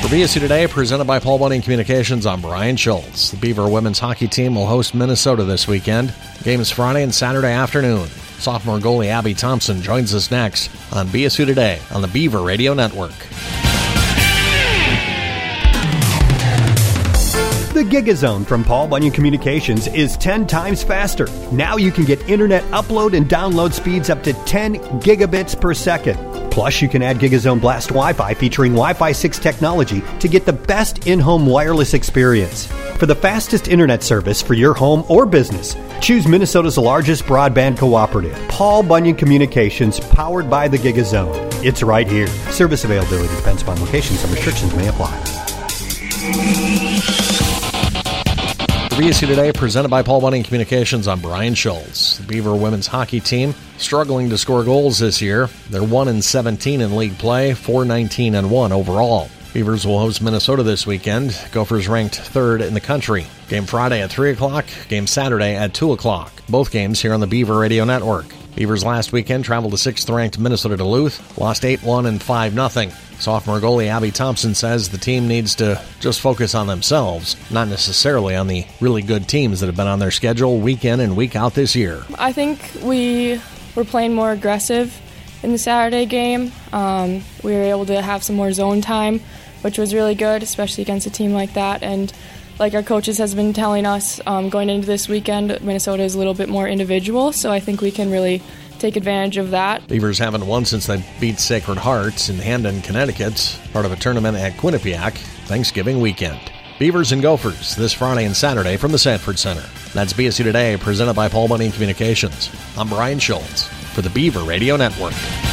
BSU Today, presented by Paul Bunyan Communications, I'm Brian Schultz. The Beaver women's hockey team will host Minnesota this weekend. Game is Friday and Saturday afternoon. Sophomore goalie Abby Thompson joins us next on BSU Today on the Beaver Radio Network. The GigaZone from Paul Bunyan Communications is 10 times faster. Now you can get internet upload and download speeds up to 10 gigabits per second. Plus, you can add GigaZone Blast Wi-Fi featuring Wi-Fi 6 technology to get the best in-home wireless experience. For the fastest internet service for your home or business, choose Minnesota's largest broadband cooperative, Paul Bunyan Communications, powered by the GigaZone. It's right here. Service availability depends upon location. Some restrictions may apply. BSU Today, presented by Paul Bunyan Communications, I'm Brian Schultz. The Beaver women's hockey team struggling to score goals this year. They're 1-17 in league play, 4-19-1 overall. Beavers will host Minnesota this weekend. Gophers ranked third in the country. Game Friday at 3 o'clock, game Saturday at 2 o'clock. Both games here on the Beaver Radio Network. Beavers last weekend traveled to 6th-ranked Minnesota Duluth, lost 8-1 and 5-0. Sophomore goalie Abby Thompson says the team needs to just focus on themselves, not necessarily on the really good teams that have been on their schedule week in and week out this year. I think we were playing more aggressive in the Saturday game. We were able to have some more zone time, which was really good, especially against a team like that. And like our coaches has been telling us, going into this weekend, Minnesota is a little bit more individual, so I think we can really take advantage of that. Beavers haven't won since they beat Sacred Hearts in Hamden, Connecticut, part of a tournament at Quinnipiac Thanksgiving weekend. Beavers and Gophers this Friday and Saturday from the Sanford Center. That's BSU Today, presented by Paul Bunyan Communications. I'm Brian Schultz for the Beaver Radio Network.